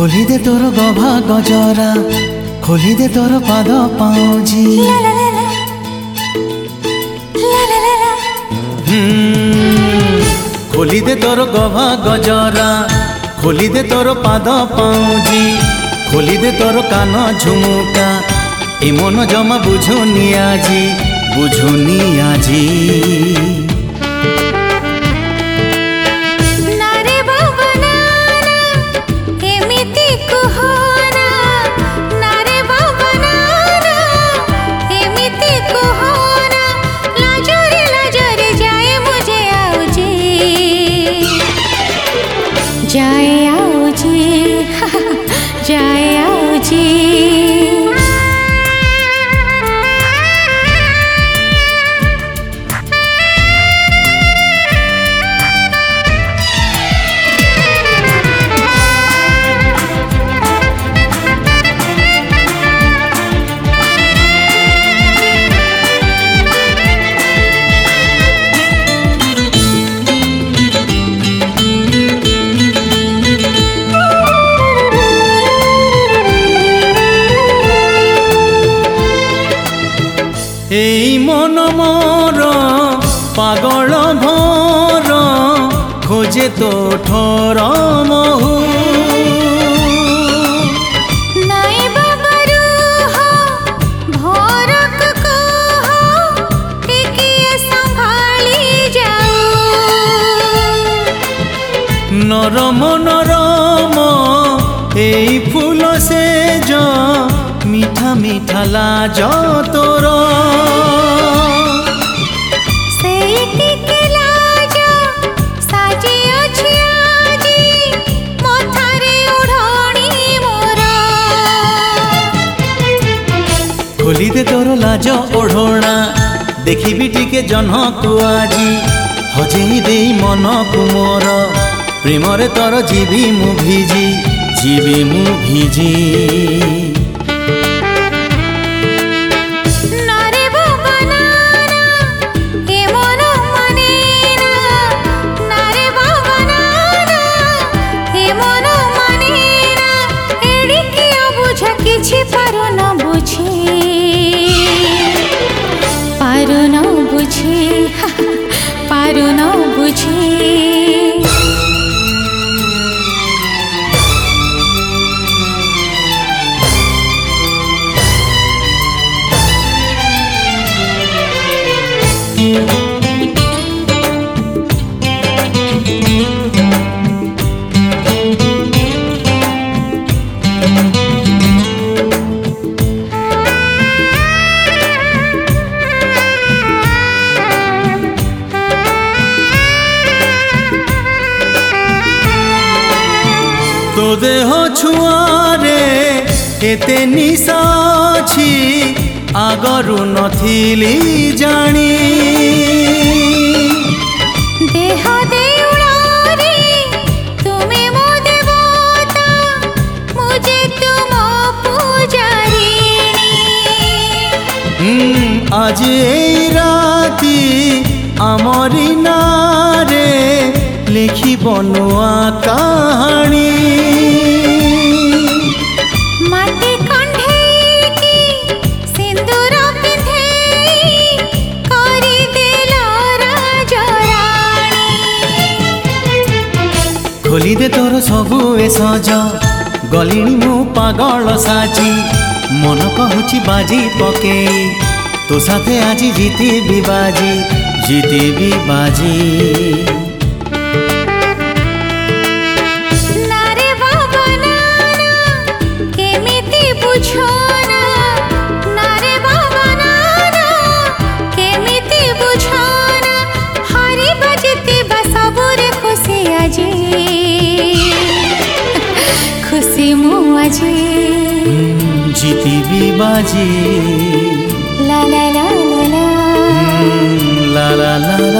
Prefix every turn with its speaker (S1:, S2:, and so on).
S1: खोली दे तोर गभा गजरा खोली दे तोर पाद पाउजी खोली दे तोर गभा गजरा खोली दे तोर पाद पाउजी खोली दे तोर कान झुमुका ए मन जमा बुझुनी आजी
S2: जाए आओ जी जाए आओ जी
S1: এই মন মোর পাগল ভোর খোঁজে তো ঠোর মহু
S2: নাই বাবারু ভোরক কহ টিকিয়ে সম্ভালি যাও
S1: নরম নরম এই ফুল সেজ মিঠা মিঠা লাজ তোর खोली दे तोर लाज ओढ़ोना देखी टिके जन्ह को आजी हजेई दे मन को मोर प्रेम रे तोर जीवी मु भिजी
S2: पारो न बुझे
S1: तो देह छुआरे एते निशा अछि आगरु नथिली जानी
S2: देह देउळारे तुमे मो देवता मुझे तुम पूजारी
S1: आज ए राती आमरी नारे लिखी बनुआ कहानी
S2: माटी कंढे की सिंदूर पिंधे करी देला राजराणी
S1: खोली दे तोर सबु ए सज गलिनी मु पागल साजी मन कहूची बाजी पके तो साथे आज जीती बाजी
S2: खुशी मुझे
S1: जीती बाजी
S2: ला ला ला ला
S1: ला ला ला